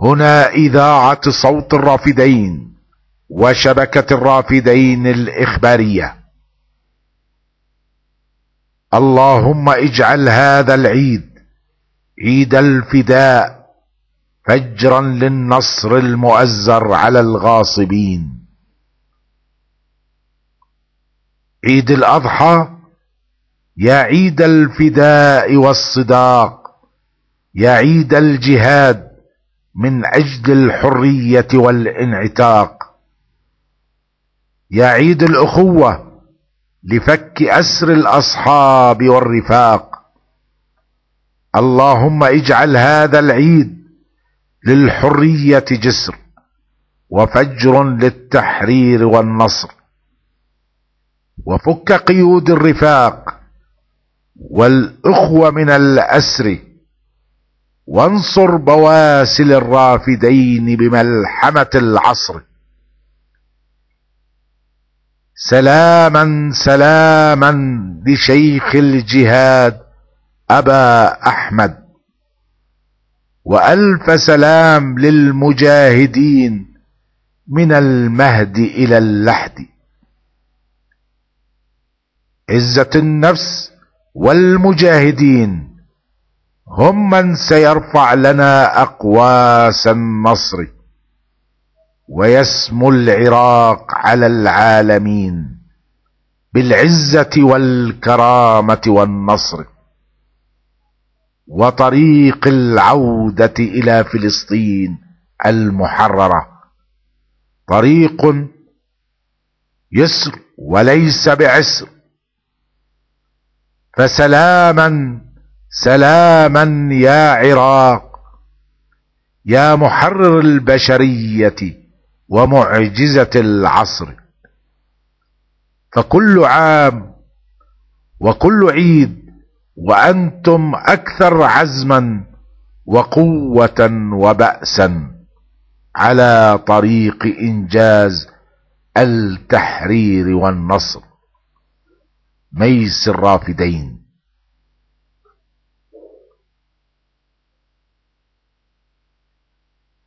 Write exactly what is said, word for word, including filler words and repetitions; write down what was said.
هنا إذاعة صوت الرافدين وشبكة الرافدين الإخبارية. اللهم اجعل هذا العيد عيد الفداء، فجرا للنصر المؤزر على الغاصبين. عيد الأضحى يا عيد الفداء والصداق، يا عيد الجهاد من أجل الحرية والانعتاق، يا عيد الأخوة لفك أسر الأصحاب والرفاق. اللهم اجعل هذا العيد للحرية جسر، وفجر للتحرير والنصر، وفك قيود الرفاق والأخوة من الأسر، وانصر بواسل الرافدين بملحمة العصر. سلاما سلاما لشيخ الجهاد أبا أحمد، وألف سلام للمجاهدين من المهد إلى اللحد. عزة النفس والمجاهدين هم من سيرفع لنا أقواس النصر، ويسمو العراق على العالمين بالعزة والكرامة والنصر. وطريق العودة إلى فلسطين المحررة طريق يسر وليس بعسر. فسلاما سلاما يا عراق، يا محرر البشرية ومعجزة العصر. فكل عام وكل عيد وأنتم أكثر عزما وقوة وبأسا على طريق إنجاز التحرير والنصر. ميس الرافدين.